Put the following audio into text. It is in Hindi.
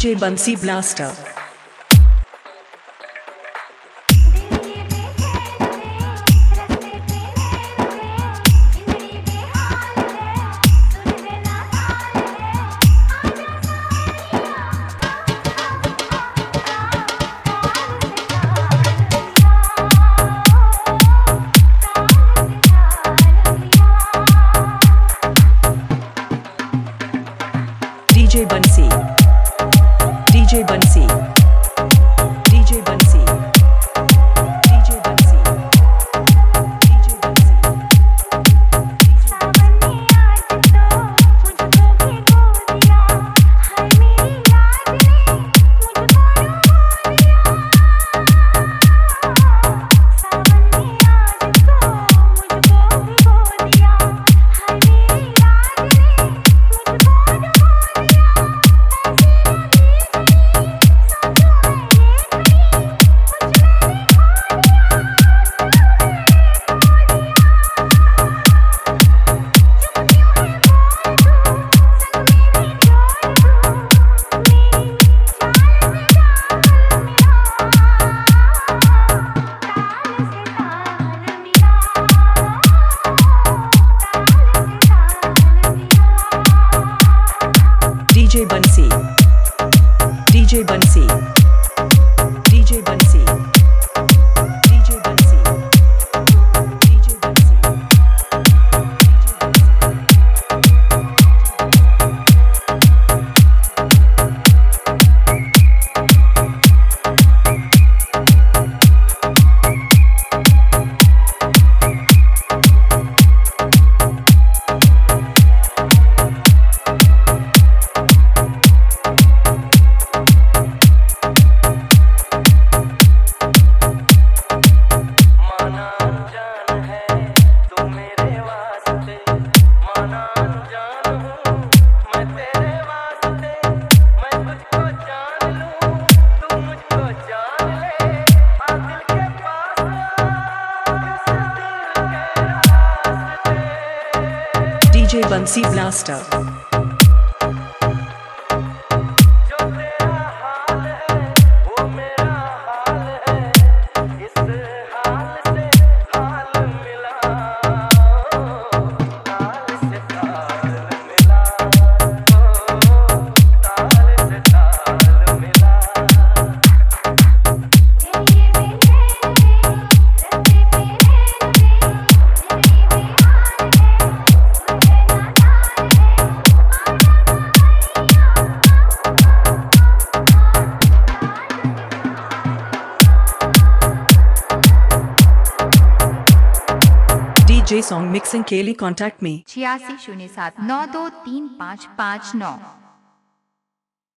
DJ Bansi Blaster. DJ Bansi. DJ Bansi. DJ Bansi. DJ Bansi. DJ Bansi. सावन ने आज तो मुझको भिगो दिया, हाय मेरी याद ने मुझको डुबो दिया। सावन ने आज तो मुझको भिगो दिया, हाय मेरी याद ने मुझको डुबो दिया। DJ Bansi. DJ Bansi. DJ Bansi. DJ Bansi. DJ Bansi. DJ Bansi Blaster. DJ song mixing के लिए contact me 8607923559।